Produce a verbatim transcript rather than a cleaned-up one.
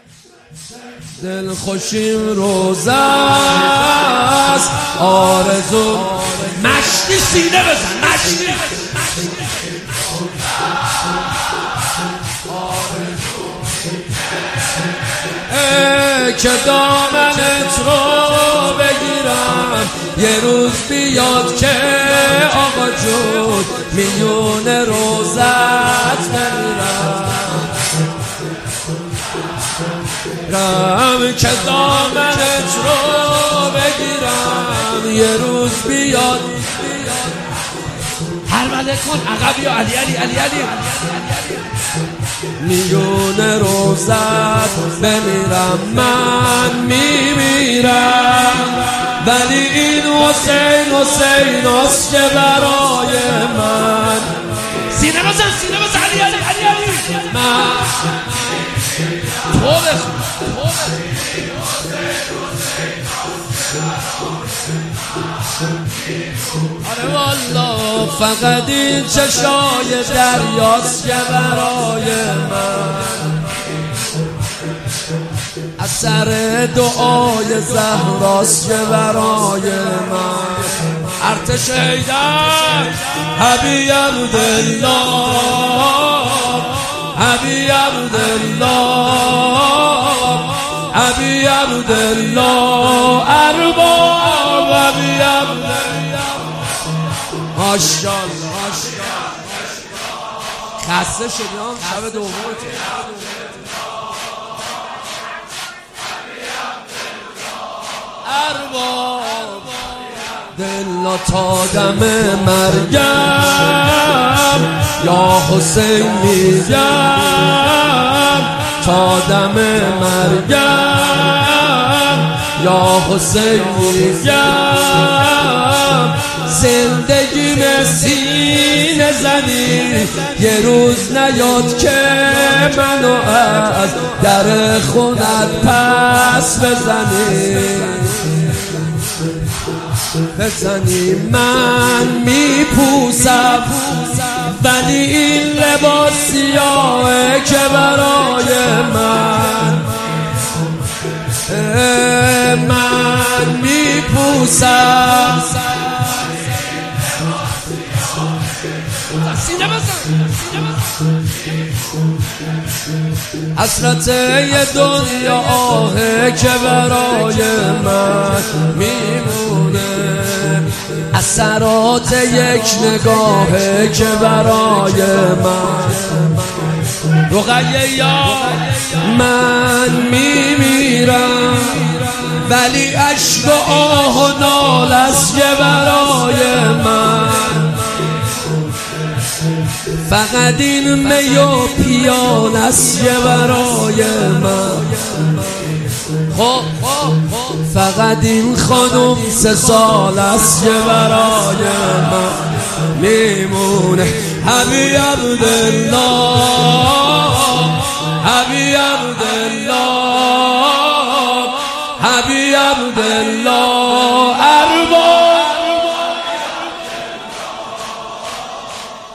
دل خوشیم روزه است آرزو مشتی سینه بزن مشتی که دامنت رو بگیرم یه روز بیاد که آقا جون میون روزت بمیرم رم که دامنت رو بگیرم یه روز بیاد هر مده کن عقب یا علی علی علی علی میون روزت بمیرم من میمیرم ولی این حسین حسین است که برای من سینه بزن سینه بزن علی علی علی علی من تو بخون آره والا فقط این چشای دریاست که برای من اثر دعای زهراست که برای من ارتش حیدر حبیب عبدالله حبیب عبدالله حبیب عبدالله ارباب حبیب عبدالله ماشاءالله خسته شدیم شب دومته ارباب دل تا دم مرگم یا حسین میگم تا دم مرگم یا حسین میگم زندگی سینه زنی یه روز نیاد که منو از در خونت پس بزنی بزنی من میپوسم ولی این لباس سیاهه که برای من من میپوسم حسرت یه دنیا آهه که برای من میمونه اثرات یک نگاهه که برای من رقیه یا من میمیرم ولی عشق و آه و نال است که برای من فقط این می و پیال است که برای من خب فقط این خانم سه سال است که برای من میمونه حبیب عبدالله حبیب عبدالله حبیب عبدالله